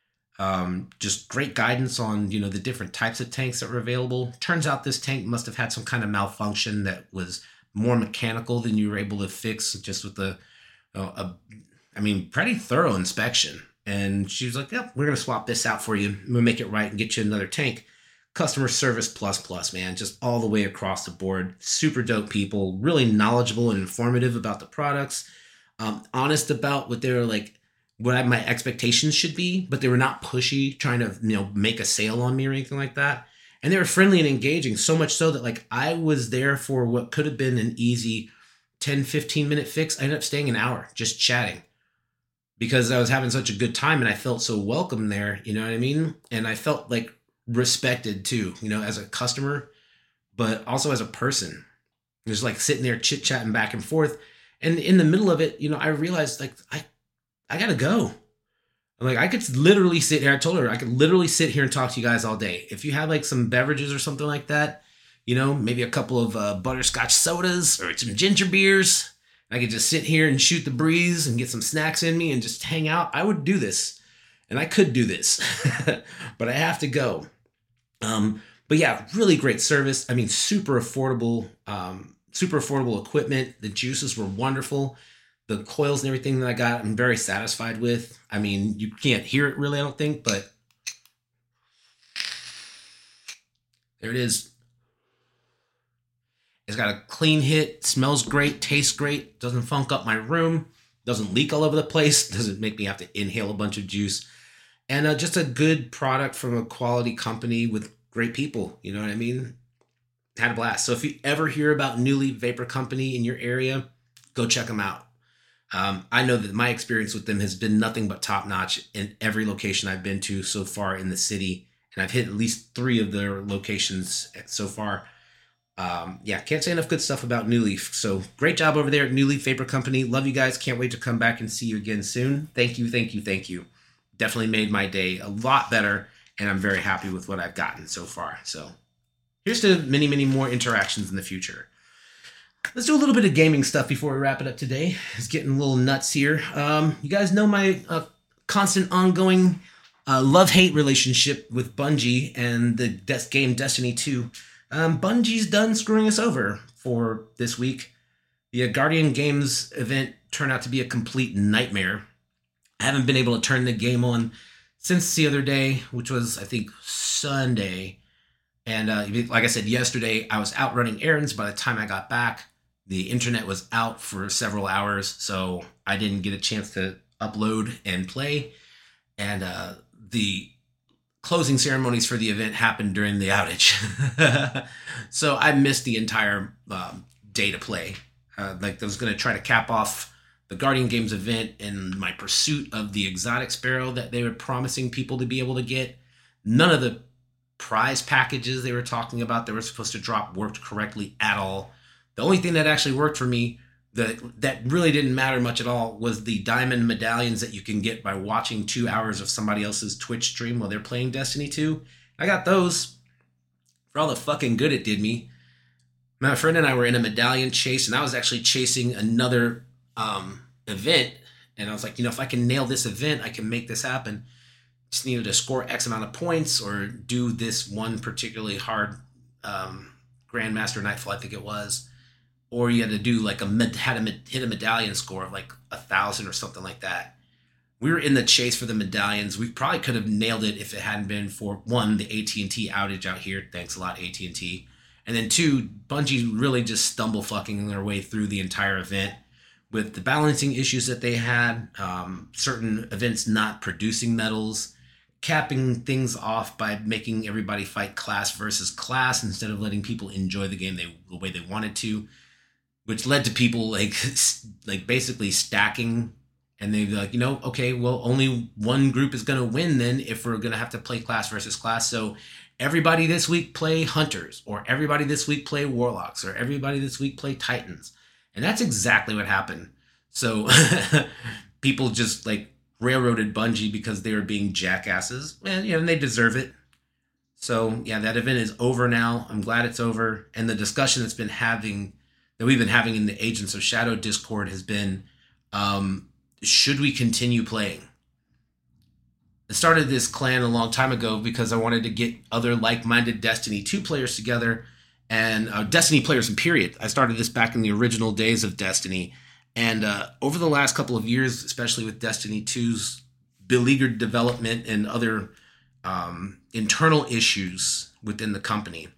Um, just great guidance on, you know, the different types of tanks that were available. Turns out this tank must have had some kind of malfunction that was more mechanical than you were able to fix just with the, uh, a, I mean, pretty thorough inspection. And she was like, yep, we're going to swap this out for you. We'll make it right and get you another tank. Customer service plus plus, man, just all the way across the board. Super dope people, really knowledgeable and informative about the products. Um, honest about what they were like, what my expectations should be, but they were not pushy, trying to, you know, make a sale on me or anything like that. And they were friendly and engaging, so much so that like I was there for what could have been an easy ten, fifteen minute fix. I ended up staying an hour just chatting because I was having such a good time and I felt so welcome there, you know what I mean? And I felt like respected too, you know, as a customer, but also as a person. Just like sitting there chit chatting back and forth. And in the middle of it, you know, I realized like I I gotta go. I'm like, I could literally sit here. I told her I could literally sit here and talk to you guys all day. If you have like some beverages or something like that, you know, maybe a couple of uh, butterscotch sodas or some ginger beers, I could just sit here and shoot the breeze and get some snacks in me and just hang out. I would do this, and I could do this, but I have to go. Um, but yeah, really great service. I mean, super affordable, um, super affordable equipment. The juices were wonderful. The coils and everything that I got, I'm very satisfied with. I mean, you can't hear it really, I don't think, but there it is. It's got a clean hit, smells great, tastes great, doesn't funk up my room, doesn't leak all over the place, doesn't make me have to inhale a bunch of juice. And uh, just a good product from a quality company with great people, you know what I mean? Had a blast. So if you ever hear about NuLeaf Vapor Company in your area, go check them out. Um, I know that my experience with them has been nothing but top notch in every location I've been to so far in the city. And I've hit at least three of their locations so far. Um, yeah, can't say enough good stuff about NuLeaf. So great job over there at NuLeaf Vapor Company. Love you guys. Can't wait to come back and see you again soon. Thank you, thank you, thank you. Definitely made my day a lot better. And I'm very happy with what I've gotten so far. So here's to many, many more interactions in the future. Let's do a little bit of gaming stuff before we wrap it up today. It's getting a little nuts here. Um, you guys know my uh, constant ongoing uh, love-hate relationship with Bungie and the des- game Destiny two. Um, Bungie's done screwing us over for this week The uh, Guardian Games event turned out to be a complete nightmare. I haven't been able to turn the game on since the other day, which was, I think, Sunday. And uh, like I said, yesterday, I was out running errands. By the time I got back, the internet was out for several hours, so I didn't get a chance to upload and play. And uh, the closing ceremonies for the event happened during the outage. So I missed the entire um, day to play. Uh, like I was going to try to cap off the Guardian Games event in my pursuit of the exotic sparrow that they were promising people to be able to get. None of the prize packages they were talking about that were supposed to drop worked correctly at all. The only thing that actually worked for me that that really didn't matter much at all was the diamond medallions that you can get by watching two hours of somebody else's Twitch stream while they're playing Destiny two. I got those for all the fucking good it did me. My friend and I were in a medallion chase, and I was actually chasing another um, event. And I was like, you know, if I can nail this event, I can make this happen. Just needed to score X amount of points or do this one particularly hard um, Grandmaster Nightfall, I think it was. Or you had to do like a had a hit a medallion score of like a thousand or something like that. We were in the chase for the medallions. We probably could have nailed it if it hadn't been for one, the A T and T outage out here. Thanks a lot, A T and T. And then two, Bungie really just stumble fucking their way through the entire event with the balancing issues that they had, um, certain events not producing medals, capping things off by making everybody fight class versus class instead of letting people enjoy the game they, the way they wanted to. Which led to people like like basically stacking, and they'd be like, you know, okay, well, only one group is going to win then if we're going to have to play class versus class. So everybody this week play Hunters, or everybody this week play Warlocks, or everybody this week play Titans. And that's exactly what happened. So people just like railroaded Bungie because they were being jackasses, and you know, and they deserve it. So yeah, that event is over now. I'm glad it's over. And the discussion that's been having that we've been having in the Agents of Shadow Discord has been, um, should we continue playing? I started this clan a long time ago because I wanted to get other like-minded Destiny two players together, and uh, Destiny players in period. I started this back in the original days of Destiny, and uh, over the last couple of years, especially with Destiny two's beleaguered development and other um, internal issues within the company,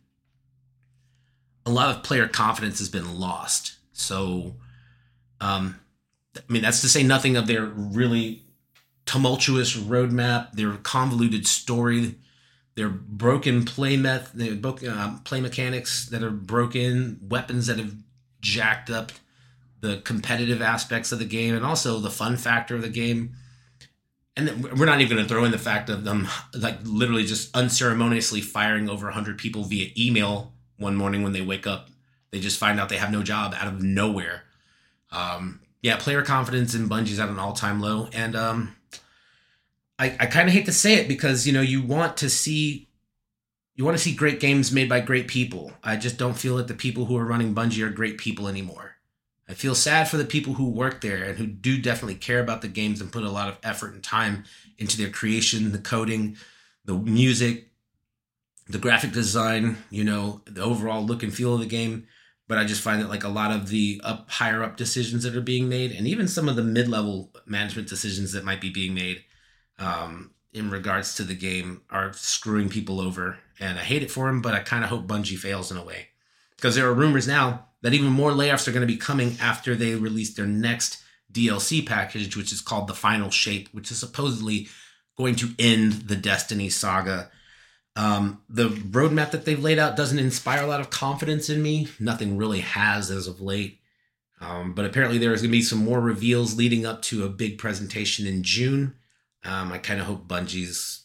a lot of player confidence has been lost. So, um, I mean, that's to say nothing of their really tumultuous roadmap, their convoluted story, their broken play meth, their uh, play mechanics that are broken, weapons that have jacked up the competitive aspects of the game, and also the fun factor of the game. And we're not even going to throw in the fact of them like literally just unceremoniously firing over one hundred people via email one morning when they wake up. They just find out they have no job out of nowhere. Um, yeah, player confidence in Bungie's at an all-time low. And um, I, I kind of hate to say it because, you know, you want to see you want to see great games made by great people. I just don't feel that the people who are running Bungie are great people anymore. I feel sad for the people who work there and who do definitely care about the games and put a lot of effort and time into their creation, the coding, the music, the graphic design, you know, the overall look and feel of the game. But I just find that like a lot of the up higher up decisions that are being made, and even some of the mid-level management decisions that might be being made um, in regards to the game are screwing people over. And I hate it for them, but I kind of hope Bungie fails in a way. Because there are rumors now that even more layoffs are going to be coming after they release their next D L C package, which is called The Final Shape, which is supposedly going to end the Destiny saga. Um, the roadmap that they've laid out doesn't inspire a lot of confidence in me. Nothing really has as of late. Um, but apparently there is going to be some more reveals leading up to a big presentation in June. Um, I kind of hope Bungie's...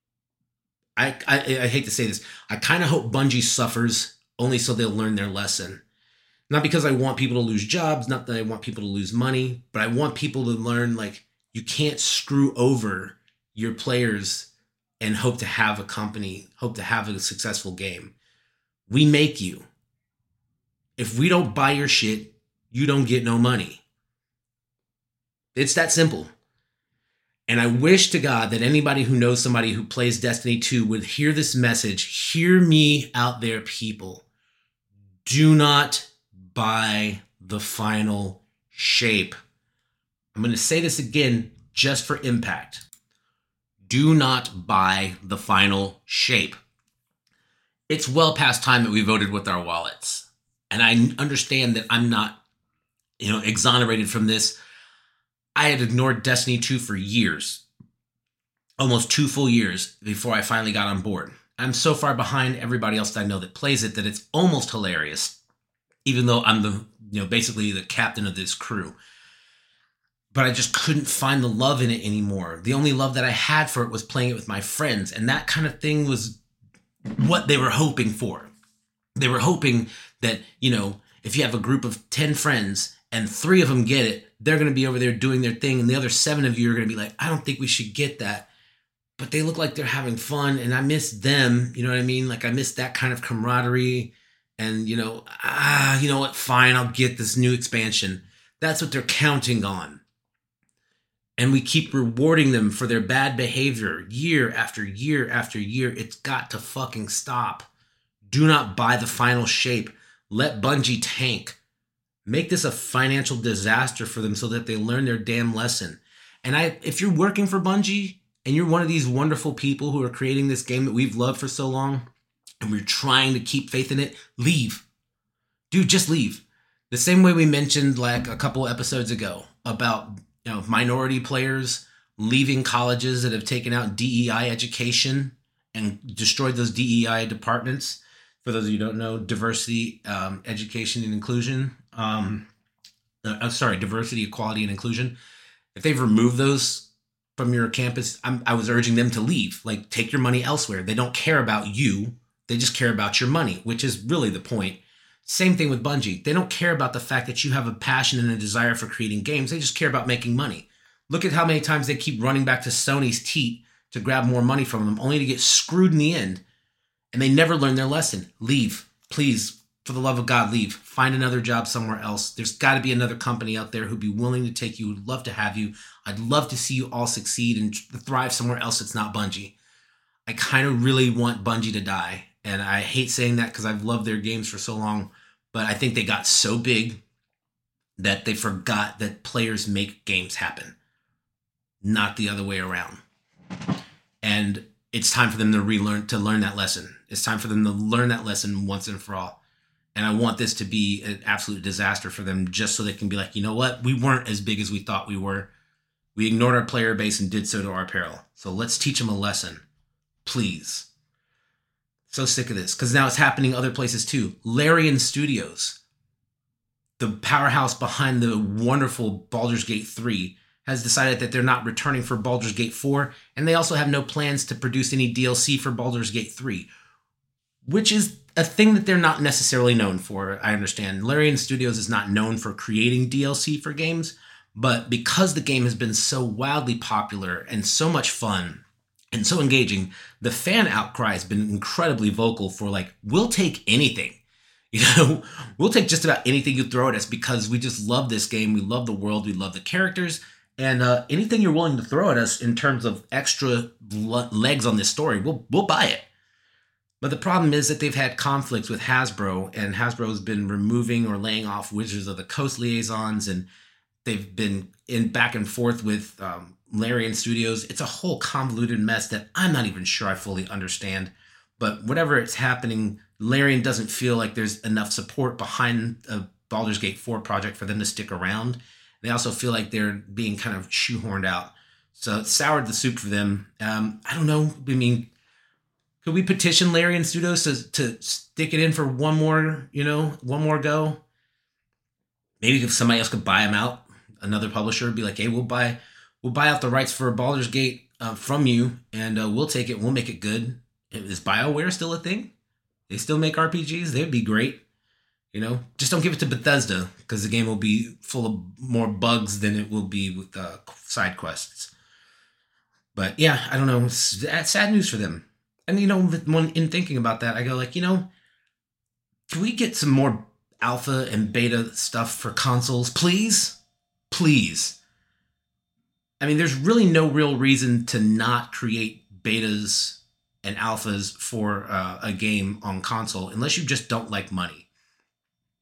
I, I, I hate to say this. I kind of hope Bungie suffers only so they'll learn their lesson. Not because I want people to lose jobs, not that I want people to lose money, but I want people to learn, like, you can't screw over your players and hope to have a company, hope to have a successful game. We make you. If we don't buy your shit, you don't get no money. It's that simple. And I wish to God that anybody who knows somebody who plays Destiny two would hear this message. Hear me out there, people. Do not buy the final shape. I'm going to say this again just for impact. Do not buy the final shape. It's well past time that we voted with our wallets. And I understand that I'm not, you know, exonerated from this. I had ignored Destiny two for years, almost two full years before I finally got on board. I'm so far behind everybody else that I know that plays it that it's almost hilarious, even though I'm the, you know, basically the captain of this crew. But I just couldn't find the love in it anymore. The only love that I had for it was playing it with my friends. And that kind of thing was what they were hoping for. They were hoping that, you know, if you have a group of ten friends and three of them get it, they're going to be over there doing their thing. And the other seven of you are going to be like, I don't think we should get that. But they look like they're having fun. And I miss them. You know what I mean? Like I miss that kind of camaraderie. And, you know, ah, you know what? Fine, I'll get this new expansion. That's what they're counting on. And we keep rewarding them for their bad behavior year after year after year. It's got to fucking stop. Do not buy the final shape. Let Bungie tank. Make this a financial disaster for them so that they learn their damn lesson. And I, if you're working for Bungie and you're one of these wonderful people who are creating this game that we've loved for so long and we're trying to keep faith in it, leave. Dude, just leave. The same way we mentioned like a couple episodes ago about, you know, minority players leaving colleges that have taken out D E I education and destroyed those D E I departments. For those of you who don't know, diversity, um, education, and inclusion. Um, uh, I'm sorry, diversity, equality, and inclusion. If they've removed those from your campus, I'm, I was urging them to leave. Like, take your money elsewhere. They don't care about you. They just care about your money, which is really the point. Same thing with Bungie. They don't care about the fact that you have a passion and a desire for creating games. They just care about making money. Look at how many times they keep running back to Sony's teat to grab more money from them, only to get screwed in the end. And they never learn their lesson. Leave. Please, for the love of God, leave. Find another job somewhere else. There's got to be another company out there who'd be willing to take you, would love to have you. I'd love to see you all succeed and thrive somewhere else that's not Bungie. I kind of really want Bungie to die. And I hate saying that because I've loved their games for so long. But I think they got so big that they forgot that players make games happen, not the other way around. And it's time for them to relearn, to learn that lesson. It's time for them to learn that lesson once and for all. And I want this to be an absolute disaster for them just so they can be like, you know what? We weren't as big as we thought we were. We ignored our player base and did so to our peril. So let's teach them a lesson. Please. So sick of this because now it's happening other places too. Larian Studios, the powerhouse behind the wonderful Baldur's Gate three, has decided that they're not returning for Baldur's Gate four, and they also have no plans to produce any D L C for Baldur's Gate three, which is a thing that they're not necessarily known for, I understand. Larian Studios is not known for creating D L C for games, but because the game has been so wildly popular and so much fun and so engaging, the fan outcry has been incredibly vocal for like, we'll take anything. You know, we'll take just about anything you throw at us because we just love this game. We love the world. We love the characters. And uh, anything you're willing to throw at us in terms of extra legs on this story, we'll we'll buy it. But the problem is that they've had conflicts with Hasbro, and Hasbro's been removing or laying off Wizards of the Coast liaisons, and they've been in back and forth with um, Larian Studios. It's a whole convoluted mess that I'm not even sure I fully understand. But whatever it's happening, Larian doesn't feel like there's enough support behind a Baldur's Gate four project for them to stick around. They also feel like they're being kind of shoehorned out. So it soured the soup for them. Um, I don't know. I mean, could we petition Larian Studios to, to stick it in for one more, you know, one more go? Maybe if somebody else could buy them out, another publisher would be like, hey, we'll buy we'll buy out the rights for Baldur's Gate uh, from you, and uh, we'll take it. We'll make it good. Is BioWare still a thing? They still make R P Gs? They'd be great. You know, just don't give it to Bethesda because the game will be full of more bugs than it will be with uh, side quests. But yeah, I don't know. It's sad news for them. And, you know, when in thinking about that, I go like, you know, can we get some more alpha and beta stuff for consoles, please? Please. I mean, there's really no real reason to not create betas and alphas for uh, a game on console unless you just don't like money.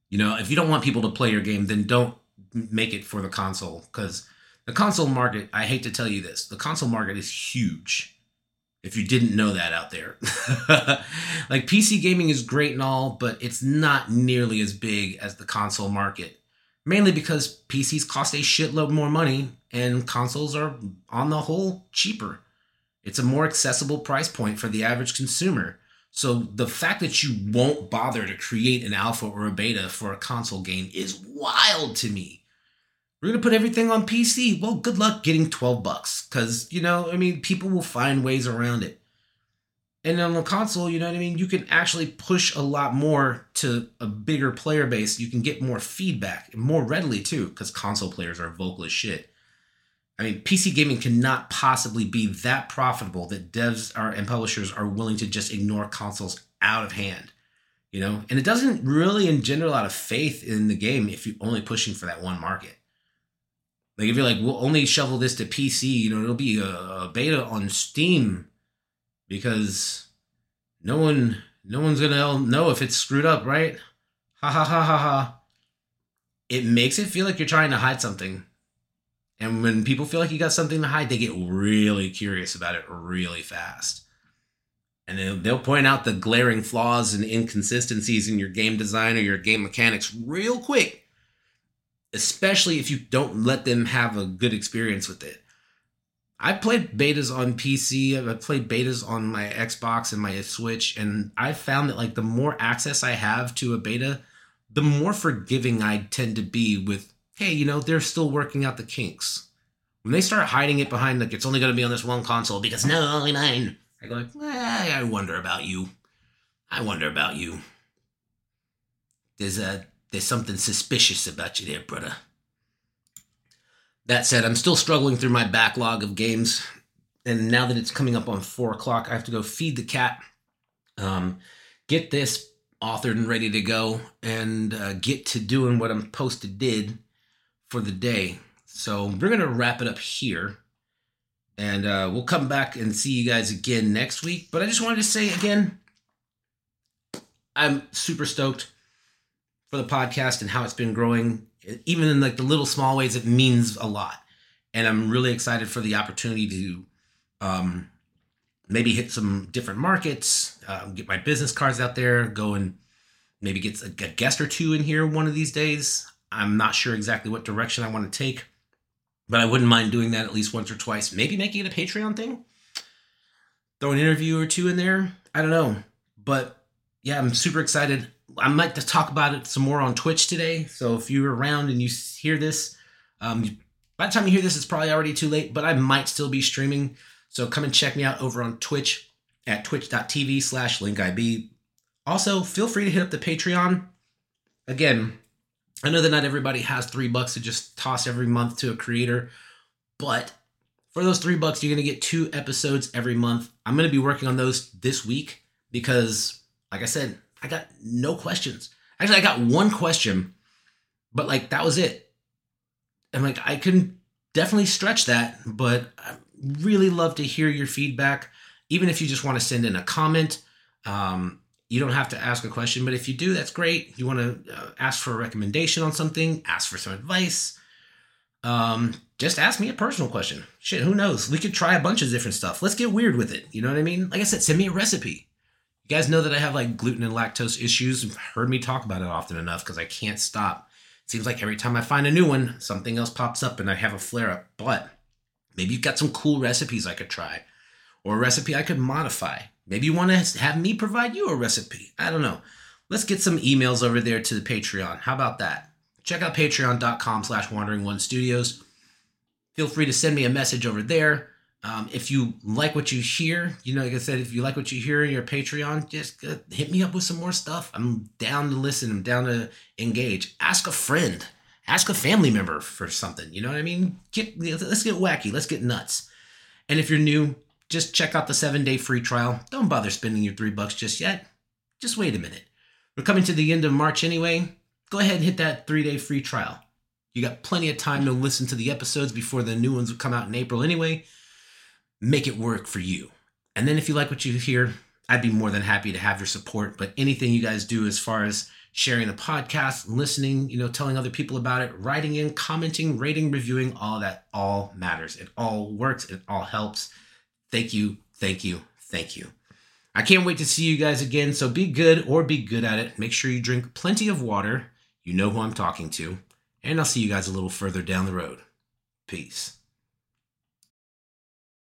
You know, if you don't want people to play your game, then don't make it for the console, because the console market, I hate to tell you this, the console market is huge. If you didn't know that out there. Like, P C gaming is great and all, but it's not nearly as big as the console market. Mainly because P Cs cost a shitload more money and consoles are, on the whole, cheaper. It's a more accessible price point for the average consumer. So the fact that you won't bother to create an alpha or a beta for a console game is wild to me. We're going to put everything on P C. Well, good luck getting twelve bucks. Because, you know, I mean, people will find ways around it. And on the console, you know what I mean? You can actually push a lot more to a bigger player base. You can get more feedback, more readily too, because console players are vocal as shit. I mean, P C gaming cannot possibly be that profitable that devs are and publishers are willing to just ignore consoles out of hand. You know? And it doesn't really engender a lot of faith in the game if you're only pushing for that one market. Like, if you're like, we'll only shovel this to P C, you know, it'll be a, a beta on Steam because no one, no one's gonna know if it's screwed up, right? Ha ha ha ha ha. It makes it feel like you're trying to hide something. And when people feel like you got something to hide, they get really curious about it really fast. And they'll, they'll point out the glaring flaws and inconsistencies in your game design or your game mechanics real quick. Especially if you don't let them have a good experience with it. I've played betas on P C. I've played betas on my Xbox and my Switch. And I've found that, like, the more access I have to a beta, the more forgiving I tend to be with, hey, you know, they're still working out the kinks. When they start hiding it behind, like, it's only going to be on this one console because, no, only mine. I go like, eh, I wonder about you. I wonder about you. There's a... There's something suspicious about you there, brother. That said, I'm still struggling through my backlog of games. And now that it's coming up on four o'clock, I have to go feed the cat, um, get this authored and ready to go, and uh, get to doing what I'm supposed to did for the day. So we're going to wrap it up here. And uh, we'll come back and see you guys again next week. But I just wanted to say again, I'm super stoked for the podcast and how it's been growing. Even in like the little small ways, it means a lot. And I'm really excited for the opportunity to um, maybe hit some different markets, uh, get my business cards out there, go and maybe get a, a guest or two in here one of these days. I'm not sure exactly what direction I want to take, but I wouldn't mind doing that at least once or twice. Maybe making it a Patreon thing. Throw an interview or two in there. I don't know. But yeah, I'm super excited. I might talk about it some more on Twitch today. So if you're around and you hear this, um, by the time you hear this, it's probably already too late, but I might still be streaming. So come and check me out over on Twitch at twitch.tv slash linkib. Also, feel free to hit up the Patreon. Again, I know that not everybody has three bucks to just toss every month to a creator, but for those three bucks, you're going to get two episodes every month. I'm going to be working on those this week because, like I said, I got no questions. Actually, I got one question, but like that was it. And like I can definitely stretch that, but I really love to hear your feedback. Even if you just want to send in a comment, um, you don't have to ask a question, but if you do, that's great. You want to uh, ask for a recommendation on something, ask for some advice. Um, just ask me a personal question. Shit, who knows? We could try a bunch of different stuff. Let's get weird with it. You know what I mean? Like I said, send me a recipe. You guys know that I have like gluten and lactose issues. You've heard me talk about it often enough because I can't stop. It seems like every time I find a new one, something else pops up and I have a flare up. But maybe you've got some cool recipes I could try or a recipe I could modify. Maybe you want to have me provide you a recipe. I don't know. Let's get some emails over there to the Patreon. How about that? Check out patreon.com slash wandering one studios. Feel free to send me a message over there. Um, if you like what you hear, you know, like I said, if you like what you hear in your Patreon, just uh, hit me up with some more stuff. I'm down to listen. I'm down to engage. Ask a friend. Ask a family member for something. You know what I mean? Get, let's get wacky. Let's get nuts. And if you're new, just check out the seven-day free trial. Don't bother spending your three bucks just yet. Just wait a minute. We're coming to the end of March anyway. Go ahead and hit that three-day free trial. You got plenty of time to listen to the episodes before the new ones will come out in April anyway. Make it work for you. And then if you like what you hear, I'd be more than happy to have your support. But anything you guys do as far as sharing the podcast, listening, you know, telling other people about it, writing in, commenting, rating, reviewing, all that all matters. It all works. It all helps. Thank you. Thank you. Thank you. I can't wait to see you guys again. So be good or be good at it. Make sure you drink plenty of water. You know who I'm talking to. And I'll see you guys a little further down the road. Peace.